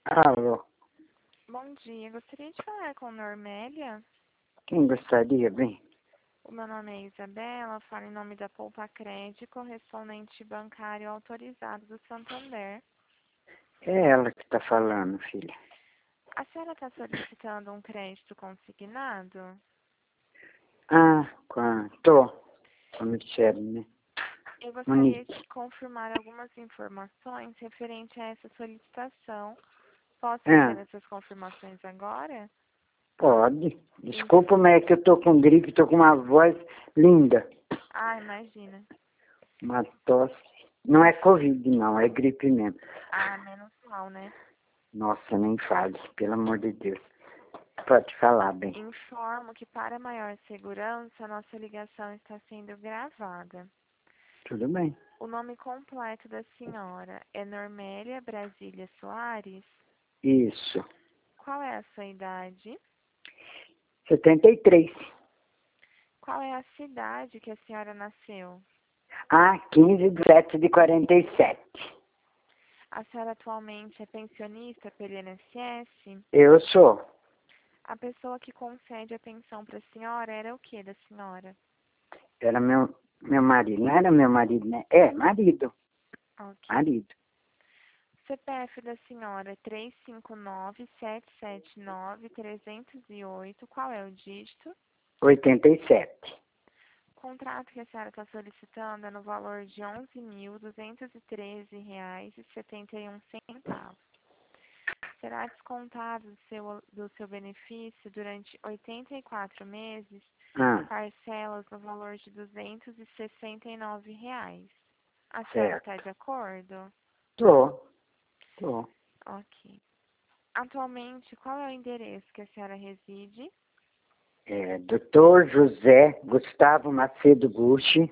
Alô, Bom dia, gostaria de falar com Normélia. quem gostaria, bem? O meu nome é Isabela, falo em nome da Poupa Crédito, correspondente bancário autorizado do Santander. É ela que tá falando, filha. A senhora está solicitando um crédito consignado? Ah, tô. Com a Michelle, né? Eu gostaria Monique. de confirmar algumas informações referente a essa solicitação. Posso fazer Ah, essas confirmações agora? pode. Desculpa, mas é que eu tô com gripe, tô com uma voz linda. Ah, imagina. Uma tosse. Não é Covid, não, é gripe mesmo. Ah, menos mal, né? Nossa, nem fale, pelo amor de Deus. Pode falar, bem. Informo que para maior segurança, a nossa ligação está sendo gravada. Tudo bem. O nome completo da senhora é Normélia Brasília Soares? Isso. Qual é a sua idade? 73. Qual é a cidade que a senhora nasceu? Ah, 15/7/47. A senhora atualmente é pensionista pelo INSS? Eu sou. A pessoa que concede a pensão para a senhora era o que da senhora? Era meu marido. Não era meu marido, né? É, marido. Ok. Marido. CPF da senhora é 359-779-308. Qual é o dígito? 87. O contrato que a senhora está solicitando é no valor de R$ 11.213,71. Será descontado do seu benefício durante 84 meses, Ah, parcelas no valor de R$ 269. A senhora está certo. de acordo? Tô. Ok. Atualmente, qual é o endereço que a senhora reside? É, Dr. José Gustavo Macedo Bucci,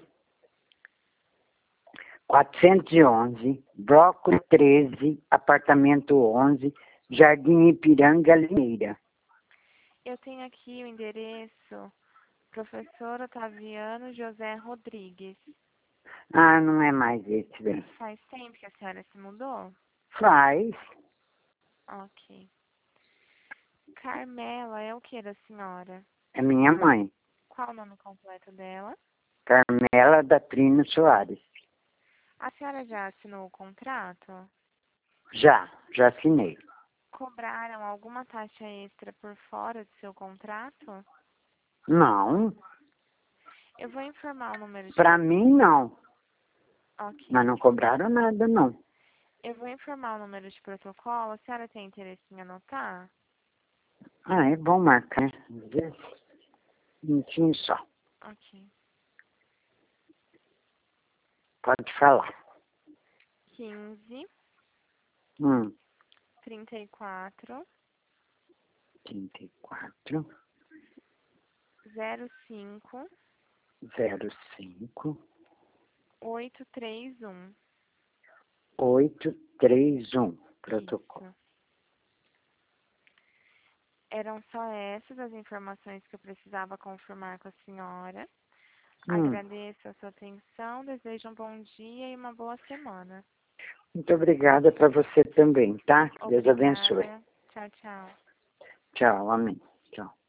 411, Bloco 13, apartamento 11, Jardim Ipiranga, Limeira. Eu tenho aqui o endereço Professor Otaviano José Rodrigues. Ah, não é mais esse, bem. Faz tempo que a senhora se mudou? Faz. Ok. Carmela é o que da senhora? É minha mãe, Qual o nome completo dela? Carmela da Trino Soares. A senhora já assinou o contrato? Já assinei. Cobraram alguma taxa extra por fora do seu contrato? Não, Eu vou informar o número de... pra mim não. Mas Ok. não cobraram nada, não. Eu vou informar o número de protocolo. A senhora tem interesse em anotar? Ah, é bom marcar, né? Às vezes, um minutinho só. Ok. Pode falar. 15, Hum, 34, 34, 05, 05, 831. 831. Protocolo. Isso. Eram só essas as informações que eu precisava confirmar com a senhora. Hum, Agradeço a sua atenção, desejo um bom dia e uma boa semana. muito obrigada para você também, tá? Que Deus abençoe. Obrigada. Tchau, tchau. Tchau, amém. Tchau.